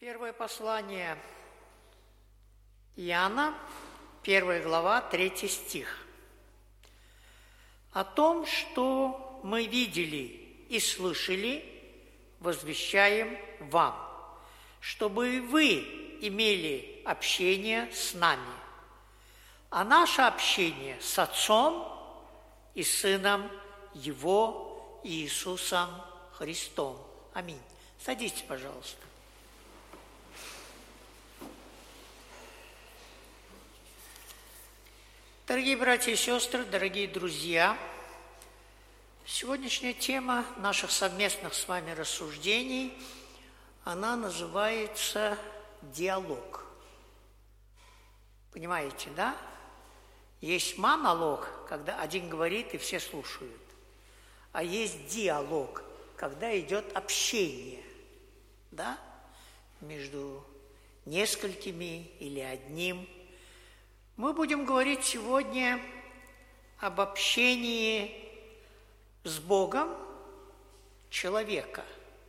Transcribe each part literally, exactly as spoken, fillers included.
Первое послание Иоанна, первая глава, третий стих. О том, что мы видели и слышали, возвещаем вам, чтобы вы имели общение с нами. А наше общение с Отцом и Сыном Его Иисусом Христом. Аминь. Садитесь, пожалуйста. Дорогие братья и сестры, дорогие друзья, сегодняшняя тема наших совместных с вами рассуждений, она называется диалог. Понимаете, да? Есть монолог, когда один говорит и все слушают, а есть диалог, когда идет общение, да, между несколькими или одним. Мы будем говорить сегодня об общении с Богом человека.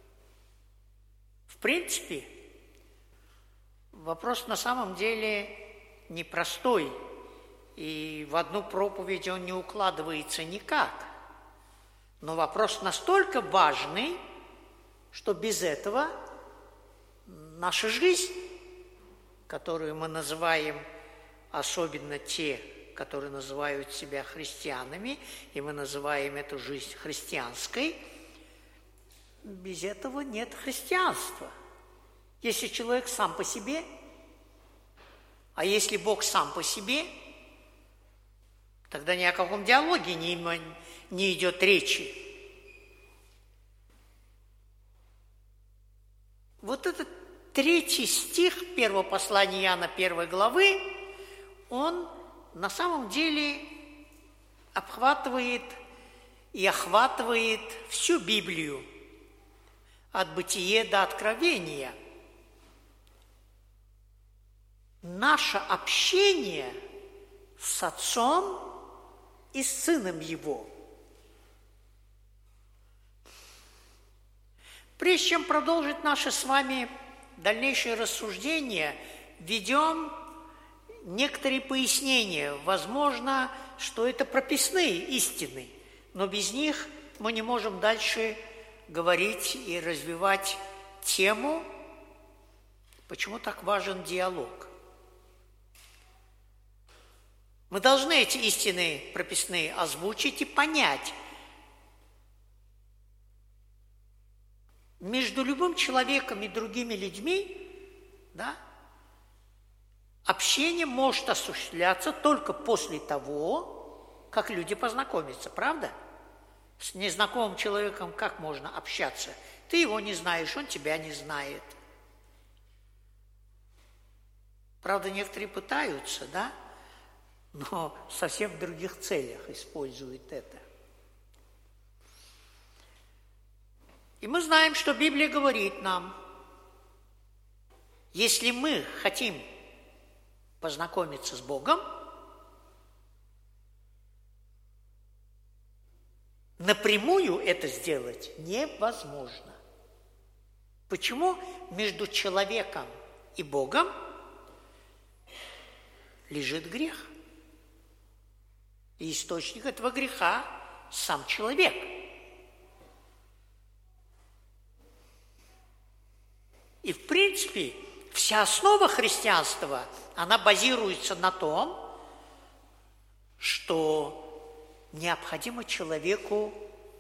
В принципе, вопрос на самом деле непростой, и в одну проповедь он не укладывается никак. Но вопрос настолько важный, что без этого наша жизнь, которую мы называем, особенно те, которые называют себя христианами, и мы называем эту жизнь христианской, без этого нет христианства. Если человек сам по себе, а если Бог сам по себе, тогда ни о каком диалоге не, не идет речи. Вот этот третий стих первого послания Иоанна первой главы, он на самом деле обхватывает и охватывает всю Библию, от Бытия до Откровения. Наше общение с Отцом и с Сыном Его. Прежде чем продолжить наши с вами дальнейшие рассуждения, введем некоторые пояснения. Возможно, что это прописные истины, но без них мы не можем дальше говорить и развивать тему, почему так важен диалог. Мы должны эти истины прописные озвучить и понять. Между любым человеком и другими людьми, да, общение может осуществляться только после того, как люди познакомятся, правда? С незнакомым человеком как можно общаться? Ты его не знаешь, он тебя не знает. Правда, некоторые пытаются, да? Но совсем в других целях используют это. И мы знаем, что Библия говорит нам, если мы хотим познакомиться с Богом, напрямую это сделать невозможно. Почему? Между человеком и Богом лежит грех. И источник этого греха – сам человек. И, в принципе, вся основа христианства, она базируется на том, что необходимо человеку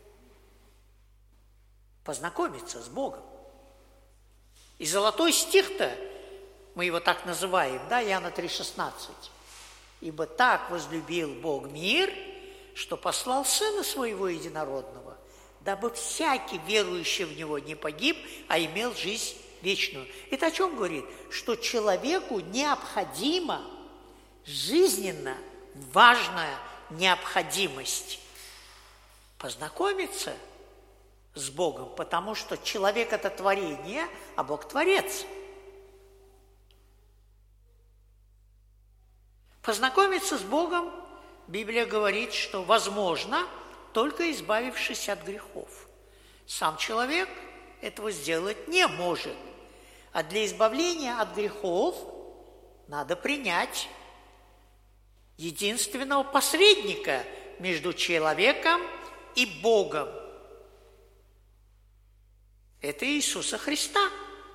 познакомиться с Богом. И золотой стих-то, мы его так называем, да, Иоанна три шестнадцать. «Ибо так возлюбил Бог мир, что послал Сына Своего Единородного, дабы всякий, верующий в Него, не погиб, а имел жизнь вечную». Это о чем говорит? Что человеку необходима жизненно важная необходимость познакомиться с Богом, потому что человек – это творение, а Бог – творец. Познакомиться с Богом, Библия говорит, что возможно, только избавившись от грехов. Сам человек этого сделать не может. А для избавления от грехов надо принять единственного посредника между человеком и Богом. Это Иисуса Христа,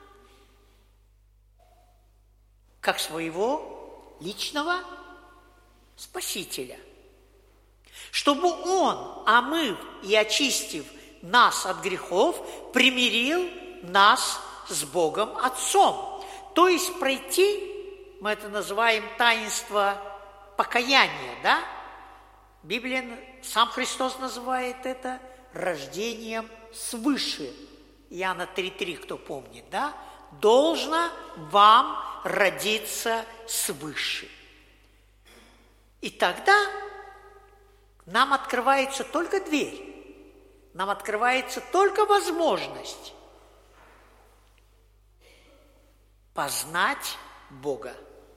как своего личного Спасителя. Чтобы Он, омыв и очистив нас от грехов, примирил нас с Богом Отцом. То есть пройти, мы это называем таинство покаяния, да? Библия, сам Христос называет это рождением свыше. Иоанна три три, кто помнит, да? Должно вам родиться свыше. И тогда нам открывается только дверь, нам открывается только возможность познать Бога.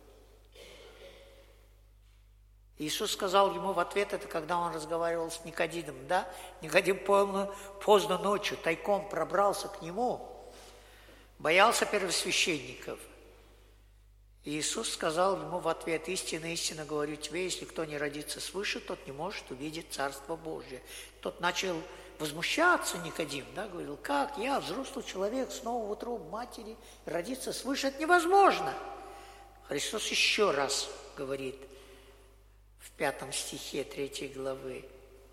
Иисус сказал ему в ответ, это когда он разговаривал с Никодимом, да? Никодим поздно, поздно ночью тайком пробрался к нему, боялся первосвященников. И Иисус сказал ему в ответ: истинно, истинно говорю тебе, если кто не родится свыше, тот не может увидеть Царство Божие. Тот начал возмущаться, Никодим, да, говорил: как я, взрослый человек, снова в утробе матери, родиться свыше, это невозможно. Христос еще раз говорит в пятом стихе третьей главы: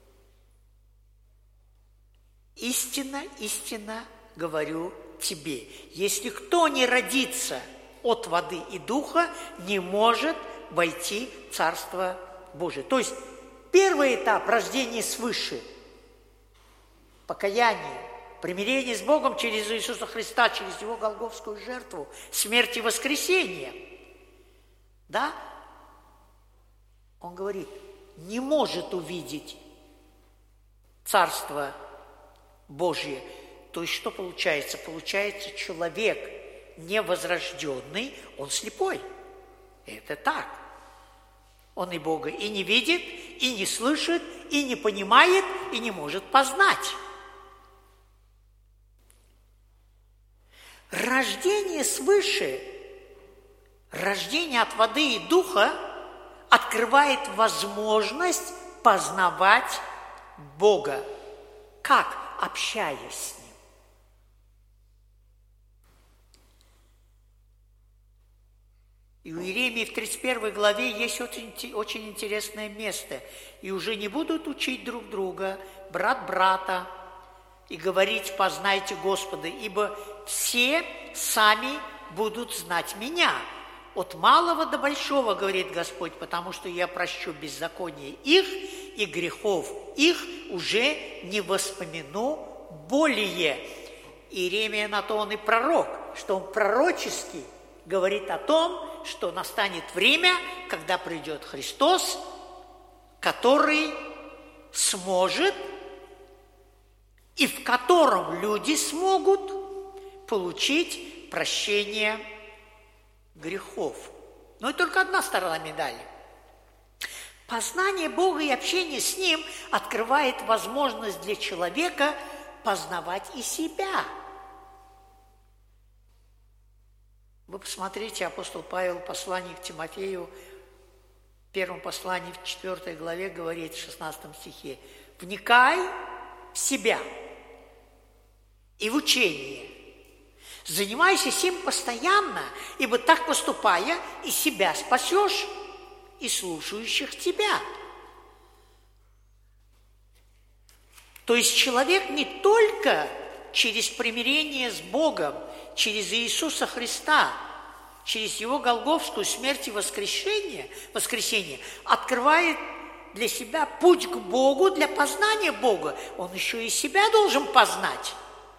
истинно, истинно говорю тебе, если кто не родится от воды и духа, не может войти в Царство Божие. То есть первый этап рождения свыше, покаяние, примирение с Богом через Иисуса Христа, через Его голгофскую жертву, смерть и воскресение. Да? Он говорит, не может увидеть Царство Божие. То есть что получается? Получается, человек невозрожденный, он слепой. Это так. Он и Бога и не видит, и не слышит, и не понимает, и не может познать. Рождение свыше, рождение от воды и духа открывает возможность познавать Бога. Как? Общаясь с Ним. И у Иеремии в тридцать первой главе есть очень, очень интересное место. «И уже не будут учить друг друга, брат брата, и говорить: познайте Господа, ибо все сами будут знать меня. От малого до большого, говорит Господь, потому что я прощу беззаконие их, и грехов их уже не воспомяну более». Иеремия на то он и пророк, что он пророчески говорит о том, что настанет время, когда придет Христос, который сможет и в котором люди смогут получить прощение грехов. Но это только одна сторона медали. Познание Бога и общение с Ним открывает возможность для человека познавать и себя. Вы посмотрите, апостол Павел, послание к Тимофею, в первом послании, в четвёртой главе, говорит в шестнадцатом стихе: «Вникай в себя и в учение. Занимайся сим постоянно, ибо так поступая, и себя спасешь, и слушающих тебя». То есть человек не только через примирение с Богом, через Иисуса Христа, через Его голгофскую смерть и воскресение, воскресение открывает для себя путь к Богу, для познания Бога. Он еще и себя должен познать.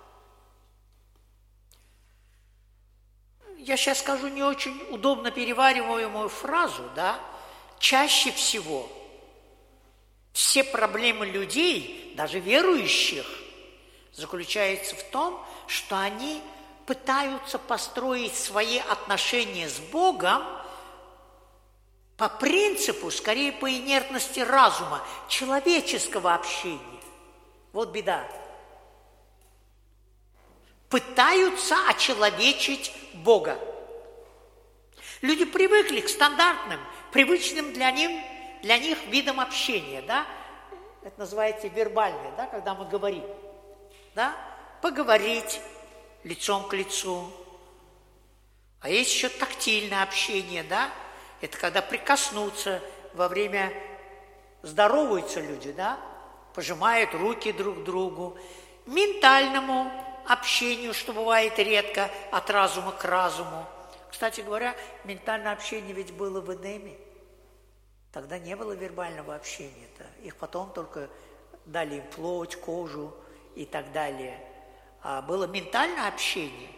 Я сейчас скажу не очень удобно перевариваемую фразу, да? Чаще всего все проблемы людей, даже верующих, заключаются в том, что они пытаются построить свои отношения с Богом по принципу, скорее по инертности разума, человеческого общения. Вот беда. пытаются очеловечить Бога. Люди привыкли к стандартным, привычным для них, для них видам общения, да? Это называется вербальное, да, когда мы говорим, да? Поговорить лицом к лицу. А есть еще тактильное общение, да? Это когда прикоснуться во время, здороваются люди, да? Пожимают руки друг другу. Ментальному общению, что бывает редко, от разума к разуму. Кстати говоря, ментальное общение ведь было в Эдеме. Тогда не было вербального общения-то. Их потом только дали им плоть, кожу и так далее. А было ментальное общение.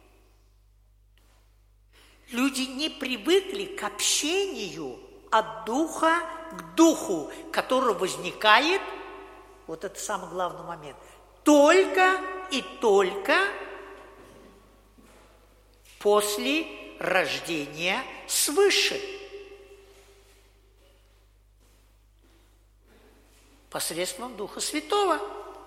Люди не привыкли к общению от духа к духу, который возникает, вот это самый главный момент, только и только после рождения свыше. Посредством Духа Святого.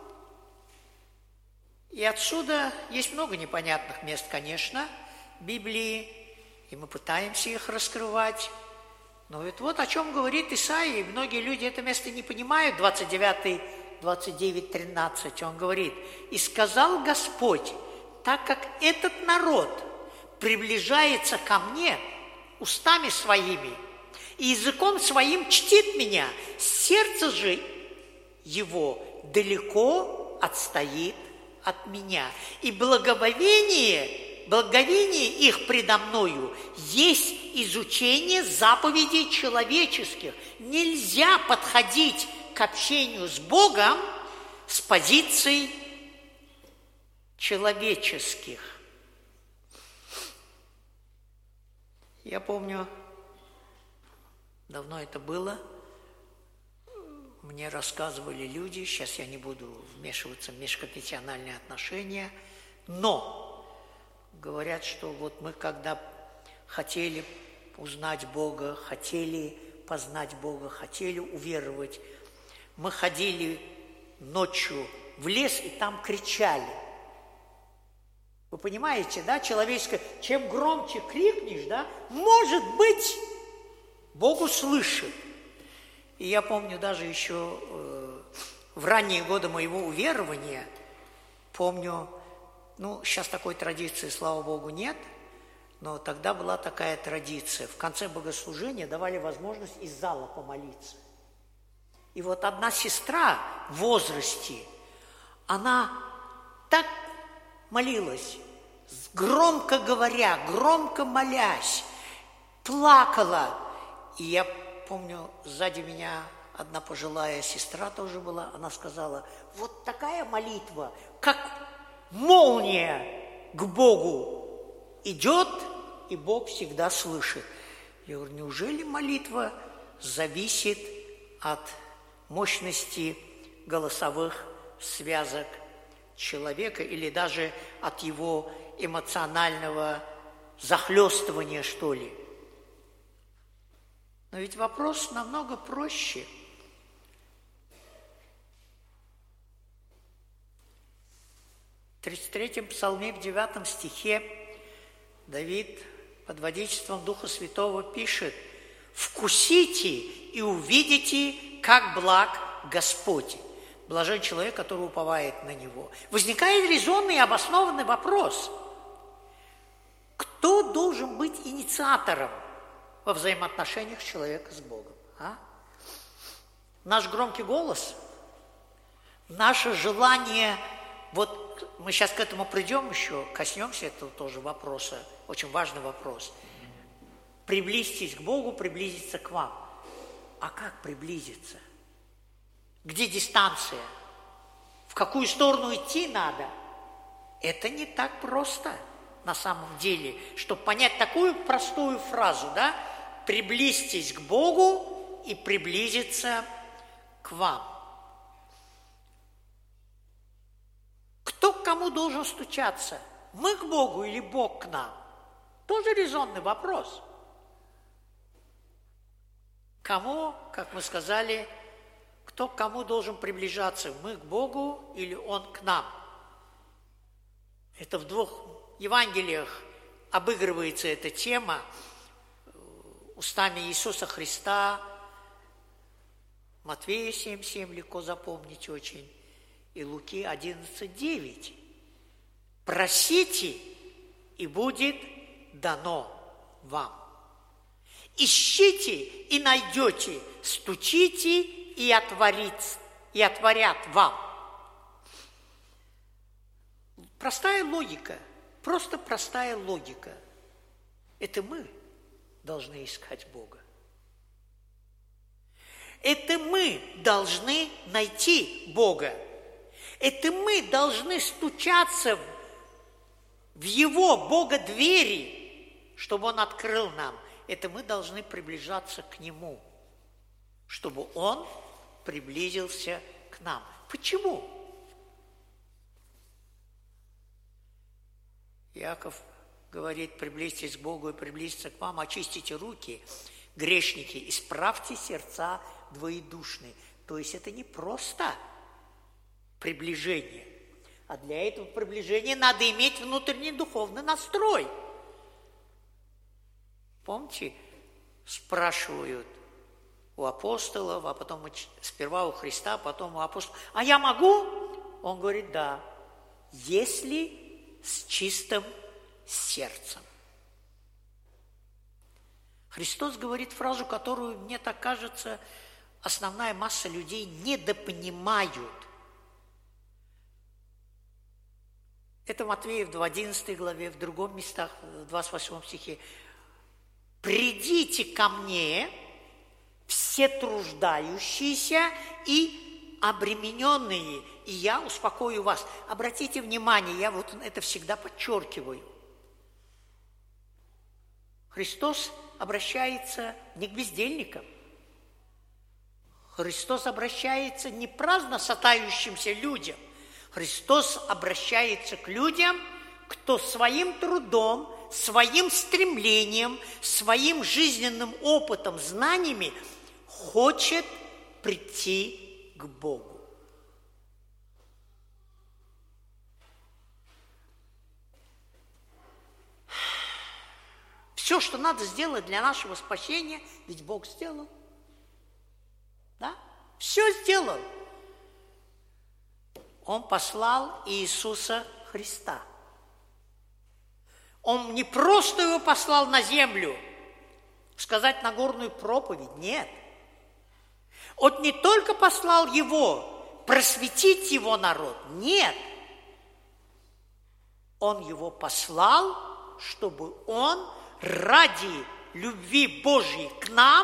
И отсюда есть много непонятных мест, конечно, в Библии, и мы пытаемся их раскрывать. Но ведь вот о чем говорит Исаия, и многие люди это место не понимают, двадцать девять, двадцать девять, тринадцать, он говорит: «И сказал Господь, так как этот народ приближается ко мне устами своими и языком своим чтит меня, сердце же его далеко отстоит от меня, и благоволение, благовение их предо мною есть изучение заповедей человеческих». Нельзя подходить к общению с Богом с позиций человеческих. Я помню, давно это было, мне рассказывали люди, сейчас я не буду вмешиваться в межконфессиональные отношения, но говорят, что вот мы когда хотели узнать Бога, хотели познать Бога, хотели уверовать, мы ходили ночью в лес и там кричали. Вы понимаете, да, человеческое, чем громче крикнешь, да, может быть, Бог услышит. И я помню даже еще э, в ранние годы моего уверования, помню, ну, сейчас такой традиции, слава Богу, нет, но тогда была такая традиция. В конце богослужения давали возможность из зала помолиться. И вот одна сестра в возрасте, она так молилась, громко говоря, громко молясь, плакала. И я помню, сзади меня одна пожилая сестра тоже была, она сказала: вот такая молитва, как молния к Богу идет, и Бог всегда слышит. Я говорю: неужели молитва зависит от мощности голосовых связок человека или даже от его эмоционального захлестывания, что ли? Но ведь вопрос намного проще. В тридцать третьем псалме, в девятом стихе Давид под водительством Духа Святого пишет: «Вкусите и увидите, как благ Господь». Блажен человек, который уповает на Него. Возникает резонный и обоснованный вопрос: кто должен быть инициатором во взаимоотношениях человека с Богом? А? Наш громкий голос? Наше желание, вот мы сейчас к этому придем еще, коснемся этого тоже вопроса, очень важный вопрос. Приблизьтесь к Богу, приблизиться к вам. А как приблизиться? Где дистанция? В какую сторону идти надо? Это не так просто на самом деле, чтобы понять такую простую фразу, да? Приблизьтесь к Богу и приблизиться к вам. Кто к кому должен стучаться? Мы к Богу или Бог к нам? Тоже резонный вопрос. Кому, как мы сказали, кто к кому должен приближаться? Мы к Богу или Он к нам? Это в двух Евангелиях обыгрывается эта тема устами Иисуса Христа. Матвея семь семь легко запомнить очень, и Луки одиннадцать девять. Просите, и будет дано вам. Ищите, и найдете, стучите, и отворит, и отворят вам. Простая логика, просто простая логика. Это мы должны искать Бога. Это мы должны найти Бога. Это мы должны стучаться в Его, Бога, двери, чтобы Он открыл нам. Это мы должны приближаться к Нему, чтобы Он приблизился к нам. Почему? Иаков говорит: приблизьтесь к Богу и приблизиться к вам, очистите руки, грешники, исправьте сердца двоедушные. То есть это не просто приближение, а для этого приближения надо иметь внутренний духовный настрой. Помните, спрашивают у апостолов, а потом сперва у Христа, а потом у апостолов: а я могу? Он говорит: да, если с чистым сердцем. Христос говорит фразу, которую, мне так кажется, основная масса людей недопонимают. Это Матвея в одиннадцатой главе, в другом местах, в двадцать восьмом стихе. «Придите ко мне, все труждающиеся и обремененные, и я успокою вас». Обратите внимание, я вот это всегда подчеркиваю. Христос обращается не к бездельникам. Христос обращается не праздно сатающимся людям. Христос обращается к людям, кто своим трудом, своим стремлением, своим жизненным опытом, знаниями хочет прийти к Богу. Все, что надо сделать для нашего спасения, ведь Бог сделал. Да? Все сделал. Он послал Иисуса Христа. Он не просто его послал на землю, сказать Нагорную проповедь, нет. Он не только послал его просветить его народ, нет. Он его послал, чтобы он ради любви Божьей к нам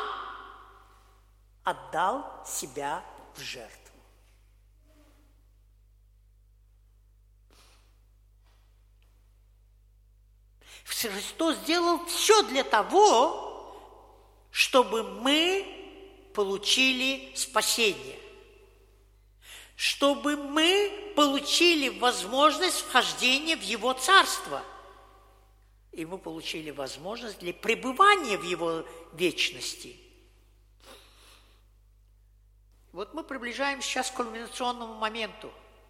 отдал себя в жертву. Христос сделал все для того, чтобы мы получили спасение, чтобы мы получили возможность вхождения в Его Царство, и мы получили возможность для пребывания в Его вечности. Вот мы приближаемся сейчас к кульминационному моменту,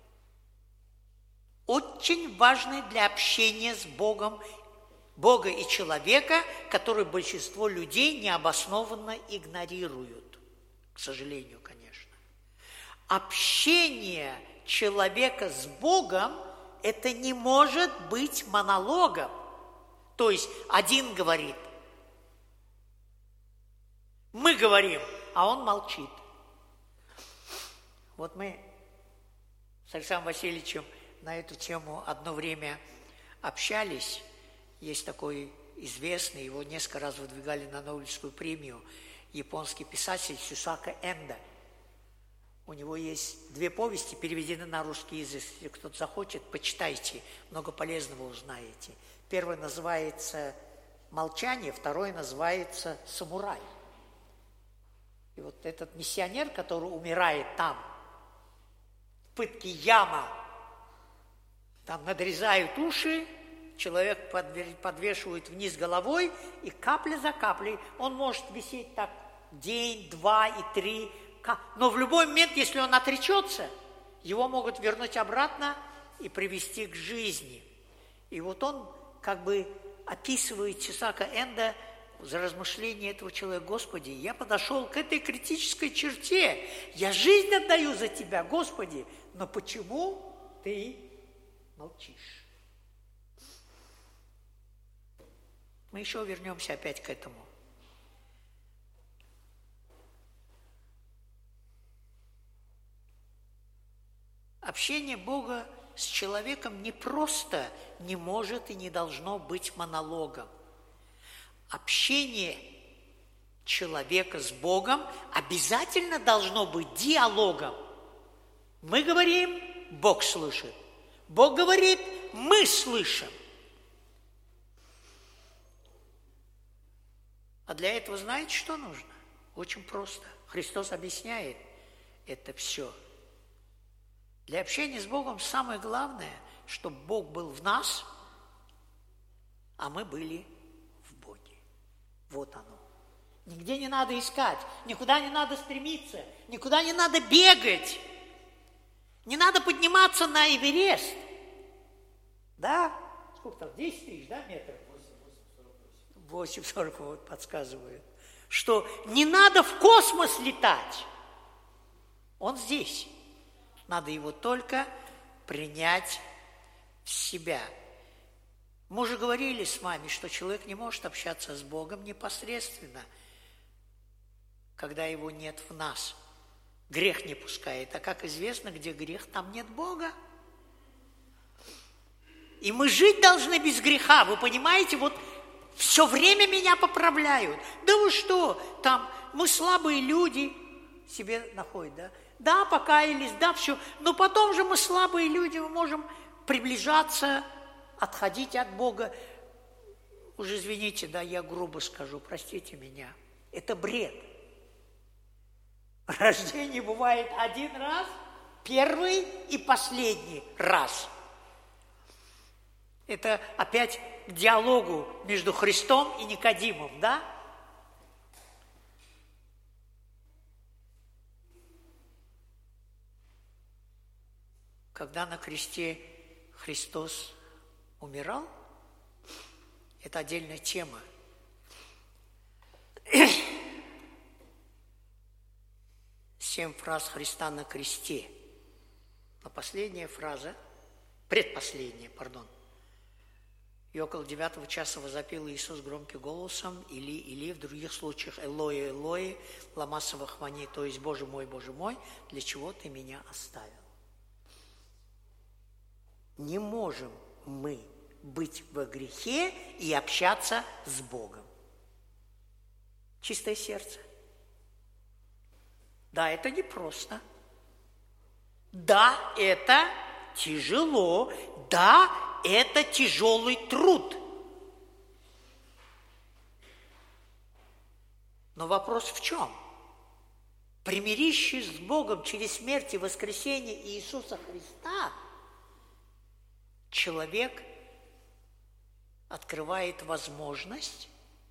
очень важный для общения с Богом, Бога и человека, который большинство людей необоснованно игнорируют, к сожалению, конечно. Общение человека с Богом – это не может быть монологом. То есть один говорит, мы говорим, а он молчит. Вот мы с Александром Васильевичем на эту тему одно время общались. Есть такой известный, его несколько раз выдвигали на Нобелевскую премию, японский писатель Сюсака Энда. У него есть две повести, переведены на русский язык. Если кто-то захочет, почитайте, много полезного узнаете. Первое называется «Молчание», второе называется «Самурай». И вот этот миссионер, который умирает там, в пытке яма, там надрезают уши, человек подвешивает вниз головой, и капля за каплей он может висеть так день, два и три. Но в любой момент, если он отречется, его могут вернуть обратно и привести к жизни. И вот он как бы описывает Исаака Энда за размышление этого человека. Господи, я подошел к этой критической черте. Я жизнь отдаю за Тебя, Господи, но почему Ты молчишь? Мы еще вернемся опять к этому. Общение Бога с человеком не просто не может и не должно быть монологом. Общение человека с Богом обязательно должно быть диалогом. Мы говорим, Бог слышит. Бог говорит, мы слышим. А для этого знаете, что нужно? Очень просто. Христос объясняет это все. Для общения с Богом самое главное, чтобы Бог был в нас, а мы были в Боге. Вот оно. Нигде не надо искать, никуда не надо стремиться, никуда не надо бегать. Не надо подниматься на Эверест. Да? Сколько там? десять тысяч, да, метров? восемь сорок восемь, вот подсказывают. Что не надо в космос летать. Он здесь. Надо его только принять в себя. Мы уже говорили с вами, что человек не может общаться с Богом непосредственно, когда его нет в нас. Грех не пускает. А как известно, где грех, там нет Бога. И мы жить должны без греха. Вы понимаете, вот все время меня поправляют. Да вы что, там мы слабые люди, себе находят, да? Да, покаялись, да, все. Но потом же мы слабые люди, мы можем приближаться, отходить от Бога. Уже извините, да, я грубо скажу, простите меня. Это бред. Рождение бывает один раз, первый и последний раз. Это опять к диалогу между Христом и Никодимом, да? Когда на кресте Христос умирал, это отдельная тема. Семь фраз Христа на кресте. Но последняя фраза, предпоследняя, пардон. И около девятого часа возопил Иисус громким голосом, или, или в других случаях «Элой, Элой, лама савахвани», то есть «Боже мой, Боже мой, для чего ты меня оставил?» Не можем мы быть во грехе и общаться с Богом. Чистое сердце. Да, это непросто. Да, это тяжело. Да, это тяжелый труд. Но вопрос в чем? Примирившись с Богом через смерть и воскресение Иисуса Христа, человек открывает возможность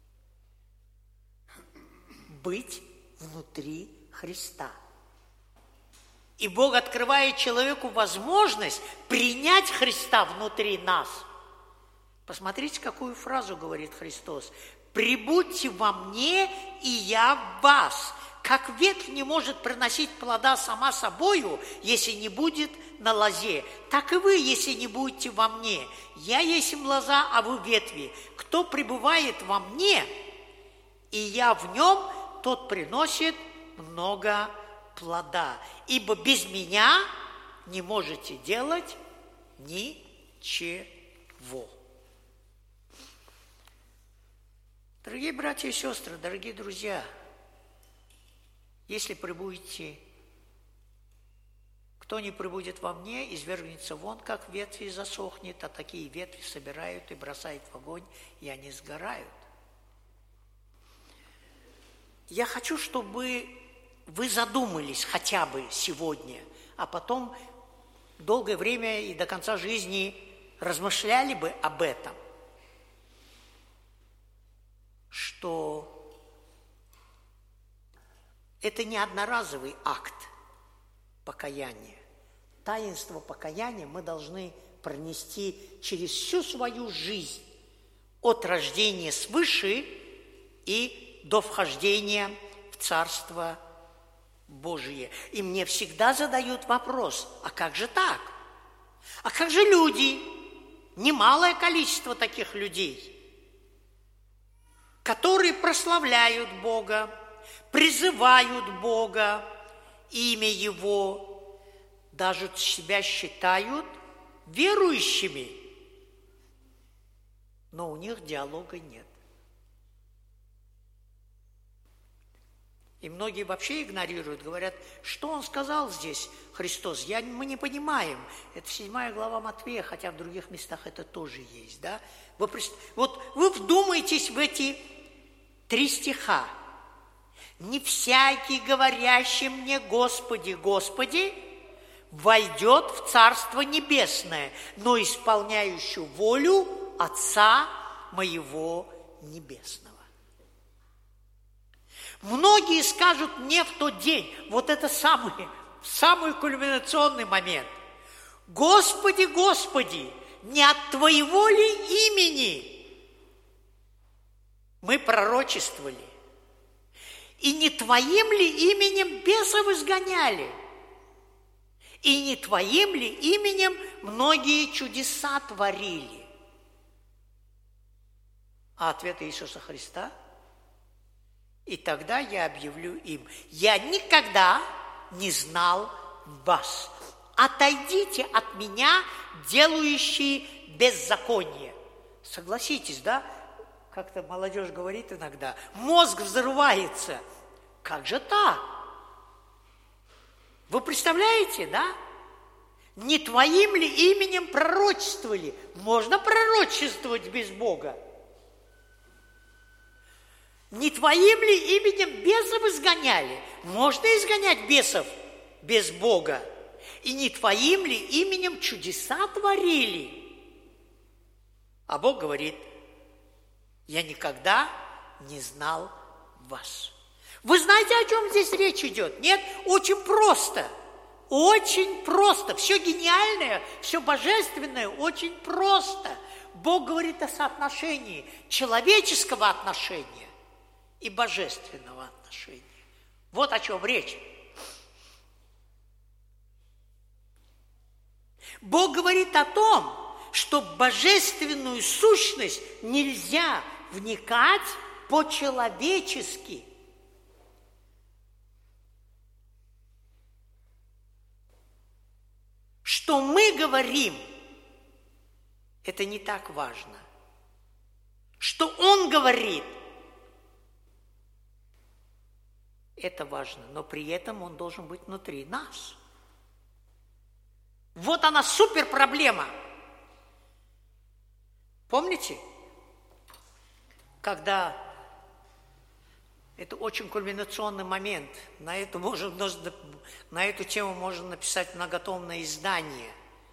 быть внутри Христа. И Бог открывает человеку возможность принять Христа внутри нас. Посмотрите, какую фразу говорит Христос. «Прибудьте во мне, и я в вас». Как ветвь не может приносить плода сама собою, если не будет на лозе, так и вы, если не будете во мне. Я есть им лоза, а вы ветви. Кто пребывает во мне, и я в нем, тот приносит много плода. Ибо без меня не можете делать ничего. Дорогие братья и сестры, дорогие друзья, если пребудете, кто не пребудет во мне, извергнется вон, как ветви засохнет, а такие ветви собирают и бросают в огонь, и они сгорают. Я хочу, чтобы вы задумались хотя бы сегодня, а потом долгое время и до конца жизни размышляли бы об этом, что это не одноразовый акт покаяния. Таинство покаяния мы должны пронести через всю свою жизнь от рождения свыше и до вхождения в Царство Божие. И мне всегда задают вопрос: а как же так? А как же люди? Немалое количество таких людей, которые прославляют Бога, призывают Бога, имя Его, даже себя считают верующими, но у них диалога нет. И многие вообще игнорируют, говорят, что он сказал здесь, Христос, я, мы не понимаем. Это седьмая глава Матфея, хотя в других местах это тоже есть. Да? Вы, вот вы вдумайтесь в эти три стиха. «Не всякий, говорящий мне, Господи, Господи, войдет в Царство Небесное, но исполняющий волю Отца моего Небесного». Многие скажут мне в тот день, вот это самый, самый кульминационный момент: «Господи, Господи, не от Твоего ли имени мы пророчествовали? И не Твоим ли именем бесов изгоняли? И не Твоим ли именем многие чудеса творили?» А ответ Иисуса Христа: «И тогда я объявлю им: я никогда не знал вас. Отойдите от меня, делающие беззаконие». Согласитесь, да? Как-то молодежь говорит иногда, мозг взрывается. Как же так? Вы представляете, да? Не Твоим ли именем пророчествовали? Можно пророчествовать без Бога? Не Твоим ли именем бесов изгоняли? Можно изгонять бесов без Бога? И не Твоим ли именем чудеса творили? А Бог говорит: я никогда не знал вас. Вы знаете, о чем здесь речь идет? Нет? Очень просто. Очень просто. Все гениальное, все божественное очень просто. Бог говорит о соотношении человеческого отношения и божественного отношения. Вот о чем речь. Бог говорит о том, что в божественную сущность нельзя вникать по-человечески. Что мы говорим, это не так важно. Что Он говорит, это важно, но при этом Он должен быть внутри нас. Вот она супер проблема. Помните, когда это очень кульминационный момент, на эту, можно, на эту тему можно написать многотомное издание.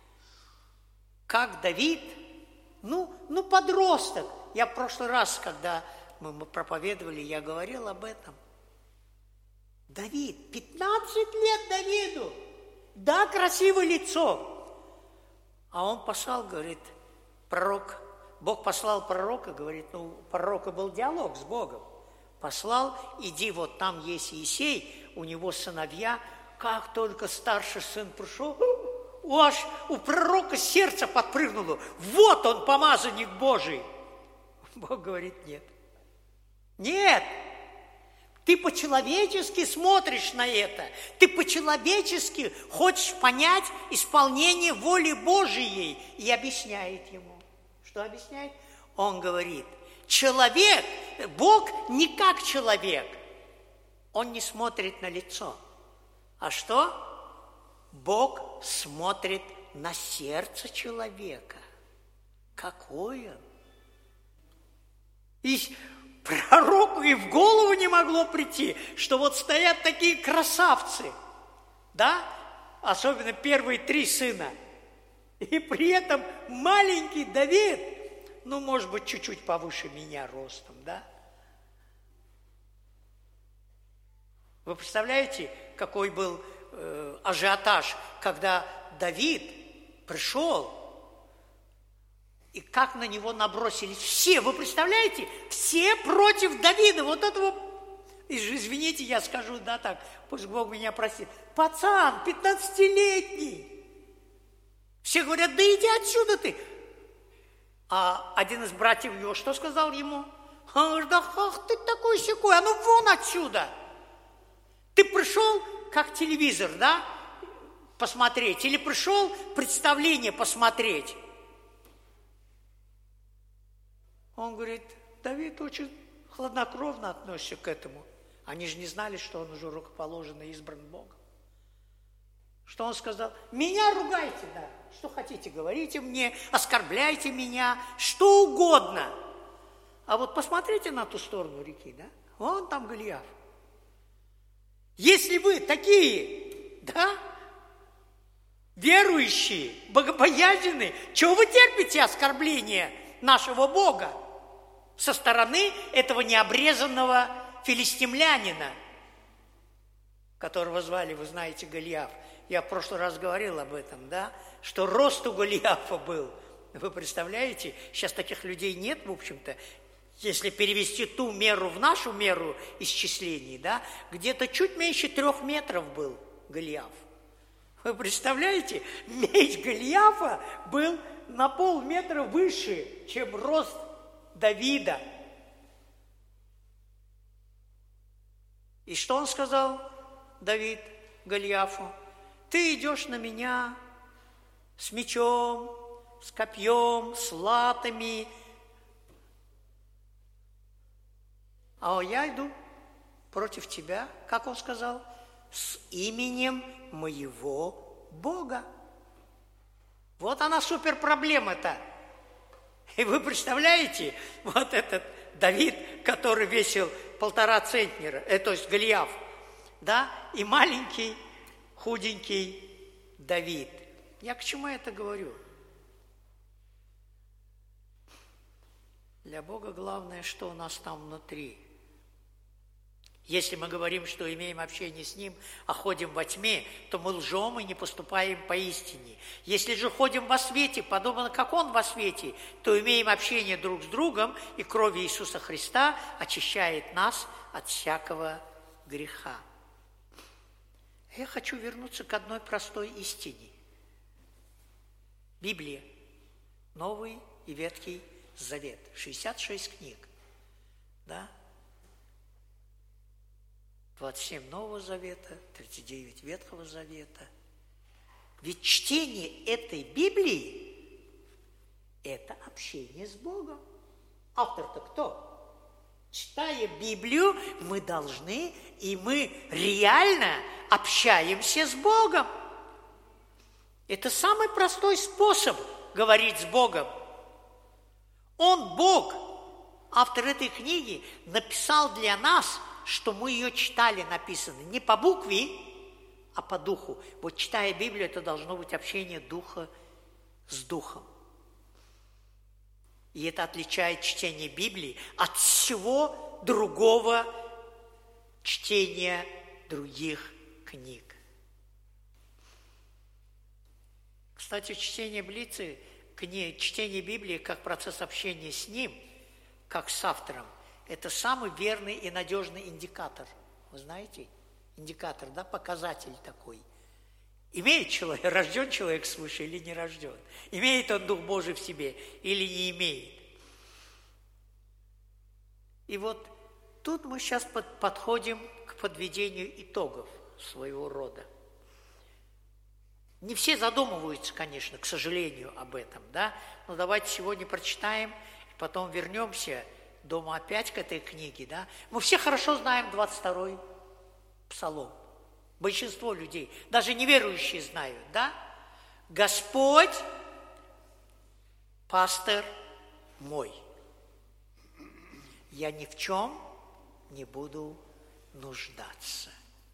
Как Давид, ну, ну подросток, я в прошлый раз, когда мы проповедовали, я говорил об этом. Давид, пятнадцать лет Давиду, да, красивое лицо. А он послал, говорит, пророк, Бог послал пророка, говорит, ну, у пророка был диалог с Богом. Послал, иди, вот там есть Иисей, у него сыновья. Как только старший сын пришел, аж у пророка сердце подпрыгнуло. Вот он, помазанник Божий. Бог говорит, нет. Нет. Ты по-человечески смотришь на это. Ты по-человечески хочешь понять исполнение воли Божией. И объясняет ему. Что объясняет? Он говорит, человек, Бог не как человек. Он не смотрит на лицо. А что? Бог смотрит на сердце человека. Какое? И пророку и в голову не могло прийти, что вот стоят такие красавцы, да? Особенно первые три сына. И при этом маленький Давид, ну, может быть, чуть-чуть повыше меня ростом, да? Вы представляете, какой был э, ажиотаж, когда Давид пришел И как на него набросились все, вы представляете? Все против Давида, вот этого, извините, я скажу, да, так, пусть Бог меня простит, пацан, пятнадцатилетний. Все говорят, да иди отсюда ты. А один из братьев его что сказал ему? Он говорит, да ах ты такой-сякой, а ну вон отсюда. Ты пришел, как телевизор, да, посмотреть, или пришел представление посмотреть. Он говорит, Давид очень хладнокровно относится к этому. Они же не знали, что он уже рукоположен и избран Богом. Что он сказал? Меня ругайте, да, что хотите, говорите мне, оскорбляйте меня, что угодно. А вот посмотрите на ту сторону реки, да, вон там Голиаф. Если вы такие, да, верующие, богобоязненные, чего вы терпите оскорбления нашего Бога со стороны этого необрезанного филистимлянина, которого звали, вы знаете, Голиаф. Я в прошлый раз говорил об этом, да, что рост у Голиафа был. Вы представляете, сейчас таких людей нет, в общем-то. Если перевести ту меру в нашу меру исчислений, да, где-то чуть меньше трех метров был Голиаф. Вы представляете, меч Голиафа был на полметра выше, чем рост Давида. И что он сказал, Давид, Голиафу? Ты идешь на меня с мечом, с копьем, с латами, а я иду против тебя, как он сказал, с именем моего Бога. Вот она супер проблема-то. И вы представляете, вот этот Давид, который весил полтора центнера, э, то есть Голиаф, да, и маленький, худенький Давид. Я к чему это говорю? Для Бога главное, что у нас там внутри. Если мы говорим, что имеем общение с Ним, а ходим во тьме, то мы лжем и не поступаем поистине. Если же ходим во свете, подобно как Он во свете, то имеем общение друг с другом, и кровь Иисуса Христа очищает нас от всякого греха. Я хочу вернуться к одной простой истине. Библия, Новый и Ветхий Завет, шестьдесят шесть книг, да? двадцать семь Нового Завета, тридцать девять Ветхого Завета. Ведь чтение этой Библии – это общение с Богом. Автор-то кто? Читая Библию, мы должны, и мы реально общаемся с Богом. Это самый простой способ говорить с Богом. Он, Бог, автор этой книги, написал для нас, что мы ее читали, написано не по букве, а по духу. Вот читая Библию, это должно быть общение духа с духом. И это отличает чтение Библии от всего другого чтения других книг. Кстати, чтение Библии, чтение Библии как процесс общения с Ним, как с автором, это самый верный и надежный индикатор. Вы знаете? Индикатор, да, показатель такой. Имеет человек, рожден человек свыше или не рожден? Имеет он Дух Божий в себе или не имеет? И вот тут мы сейчас под, подходим к подведению итогов своего рода. Не все задумываются, конечно, к сожалению, об этом, да? Но давайте сегодня прочитаем, потом вернемся дома опять к этой книге, да? Мы все хорошо знаем двадцать второй Псалом. Большинство людей, даже неверующие знают, да? Господь, пастырь мой, я ни в чем не буду нуждаться.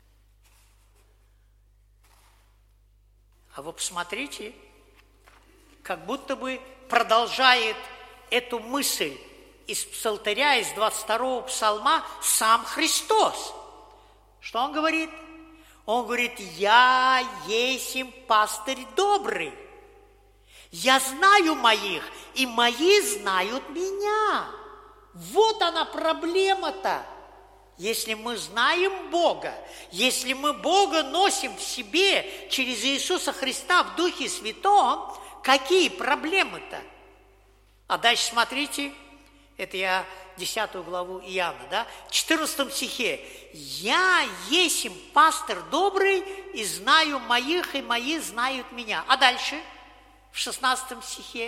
А вы посмотрите, как будто бы продолжает эту мысль из псалтыря, из двадцать второго псалма сам Христос. Что он говорит? Он говорит, я есмь пастырь добрый. Я знаю моих, и мои знают меня. Вот она проблема-то. Если мы знаем Бога, если мы Бога носим в себе через Иисуса Христа в Духе Святом, какие проблемы-то? А дальше смотрите, это я десятую главу Иоанна, да, в четырнадцатом стихе. «Я есмь пастырь добрый, и знаю моих, и мои знают меня». А дальше, в шестнадцатом стихе.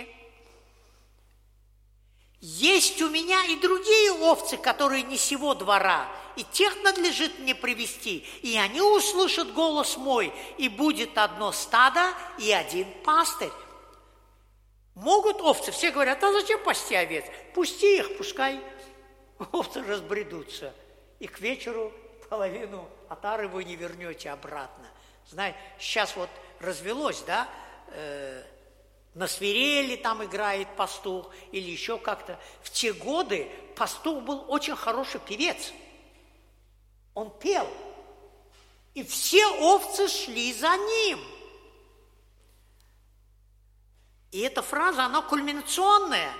«Есть у меня и другие овцы, которые не сего двора, и тех надлежит мне привести, и они услышат голос мой, и будет одно стадо и один пастырь». Могут овцы? Все говорят, а зачем пасти овец? Пусти их, пускай овцы разбредутся. И к вечеру половину отары вы не вернете обратно. Знаете, сейчас вот развелось, да, э, на свирели там играет пастух или еще как-то. В те годы пастух был очень хороший певец. Он пел, и все овцы шли за ним. И эта фраза, она кульминационная.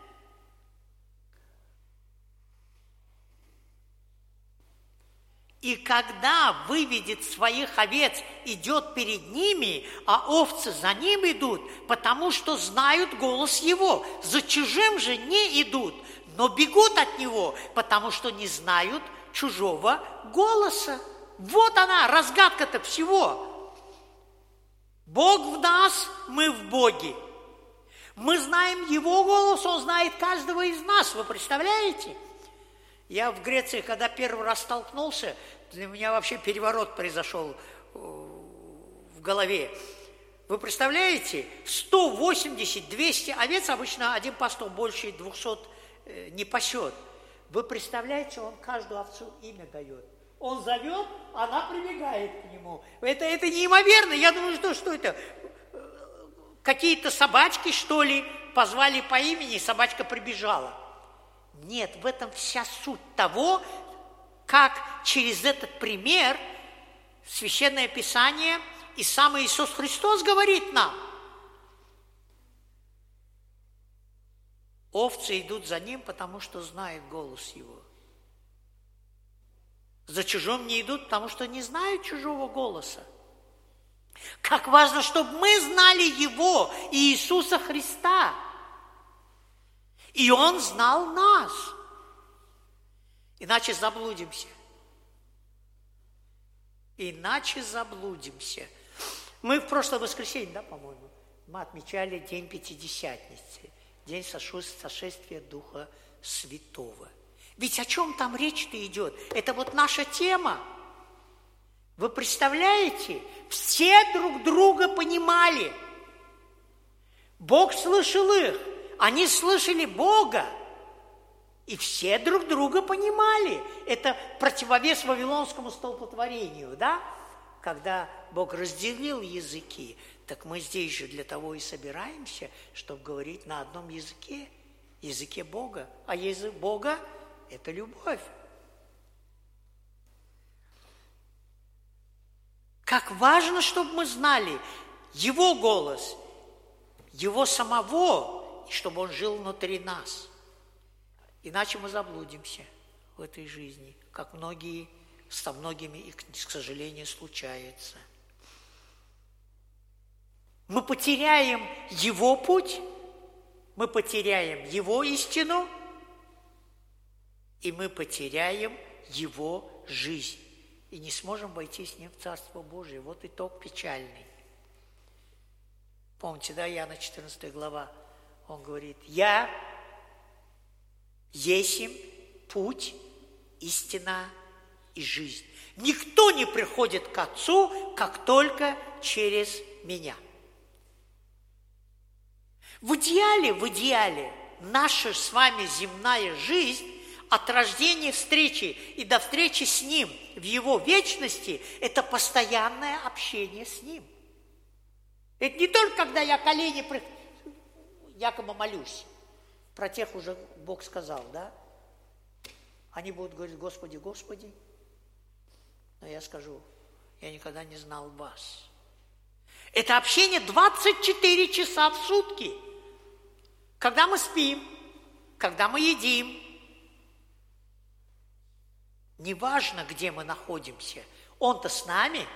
И когда выведет своих овец, идет перед ними, а овцы за ним идут, потому что знают голос его. За чужим же не идут, но бегут от него, потому что не знают чужого голоса. Вот она, разгадка-то всего. Бог в нас, мы в Боге. Мы знаем Его голос, Он знает каждого из нас. Вы представляете? Я в Греции, когда первый раз столкнулся, для меня вообще переворот произошел в голове. Вы представляете, сто восемьдесят - двести овец, обычно один пастух больше двухсот не пасет. Вы представляете, он каждую овцу имя дает. Он зовет, она прибегает к нему. Это, это неимоверно. Я думаю, что, что это? Какие-то собачки, что ли, позвали по имени, и собачка прибежала. Нет, в этом вся суть того, как через этот пример Священное Писание и сам Иисус Христос говорит нам. Овцы идут за Ним, потому что знают голос Его. За чужим не идут, потому что не знают чужого голоса. Как важно, чтобы мы знали Его, Иисуса Христа. И Он знал нас. Иначе заблудимся. Иначе заблудимся. Мы в прошлое воскресенье, да, по-моему, мы отмечали День Пятидесятницы, День сошествия Духа Святого. Ведь о чем там речь-то идет? Это вот наша тема. Вы представляете? Все друг друга понимали. Бог слышал их, они слышали Бога. И все друг друга понимали. Это противовес вавилонскому столпотворению, да? Когда Бог разделил языки, так мы здесь же для того и собираемся, чтобы говорить на одном языке, языке Бога. А язык Бога – это любовь. Как важно, чтобы мы знали Его голос, Его самого, и чтобы Он жил внутри нас. Иначе мы заблудимся в этой жизни, как многие, со многими, и, к сожалению, случается. Мы потеряем Его путь, мы потеряем Его истину, и мы потеряем Его жизнь. И не сможем войти с Ним в Царство Божие. Вот итог печальный. Помните, да, Иоанна четырнадцатая глава, он говорит, «Я есмь путь, истина и жизнь. Никто не приходит к Отцу, как только через меня». В идеале, в идеале, наша с вами земная жизнь от рождения встречи и до встречи с Ним в Его вечности – это постоянное общение с Ним. Это не только когда я колени при... якобы молюсь. Про тех уже Бог сказал, да? Они будут говорить, Господи, Господи. Но я скажу, я никогда не знал вас. Это общение двадцать четыре часа в сутки. Когда мы спим, когда мы едим. Неважно, где мы находимся, Он-то с нами.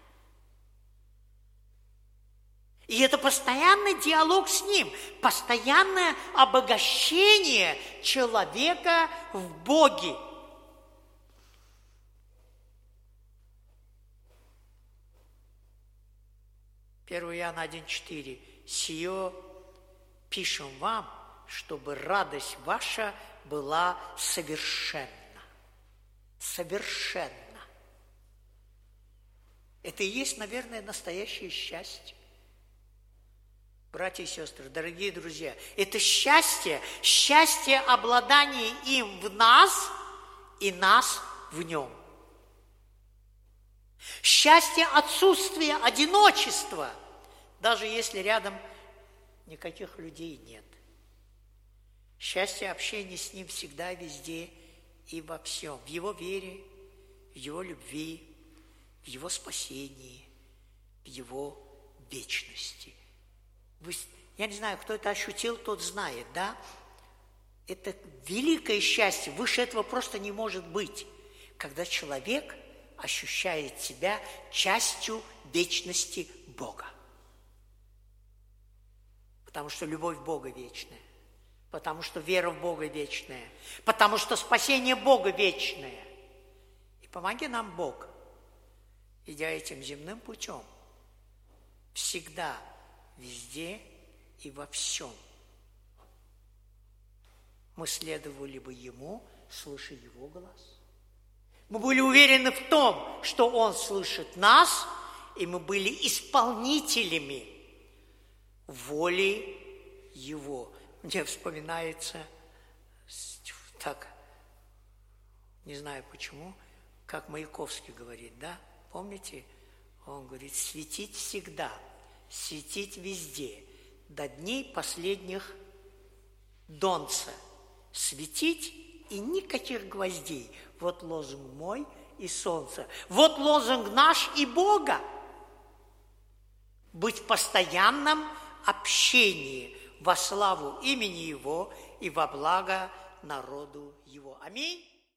И это постоянный диалог с Ним, постоянное обогащение человека в Боге. первое Иоанна один четыре. «Сие пишем вам, чтобы радость ваша была совершенна». Совершенно. Это и есть, наверное, настоящее счастье. Братья и сестры, дорогие друзья, это счастье, счастье обладания им в нас и нас в нем. Счастье отсутствия одиночества, даже если рядом никаких людей нет. Счастье общения с ним всегда, везде и во всем. В его вере, в его любви, в его спасении, в его вечности. Вы, я не знаю, кто это ощутил, тот знает, да? Это великое счастье, выше этого просто не может быть, когда человек ощущает себя частью вечности Бога. Потому что любовь Бога вечная, потому что вера в Бога вечная, потому что спасение Бога вечное. И помоги нам, Бог, идя этим земным путем, всегда, везде и во всем мы следовали бы Ему, слыша Его голос. Мы были уверены в том, что Он слышит нас, и мы были исполнителями воли Его. Мне вспоминается, так, не знаю почему, как Маяковский говорит, да? Помните? Он говорит, светить всегда, светить везде, до дней последних донца. Светить и никаких гвоздей. Вот лозунг мой и солнца. Вот лозунг наш и Бога. Быть в постоянном общении во славу имени Его и во благо народу Его. Аминь.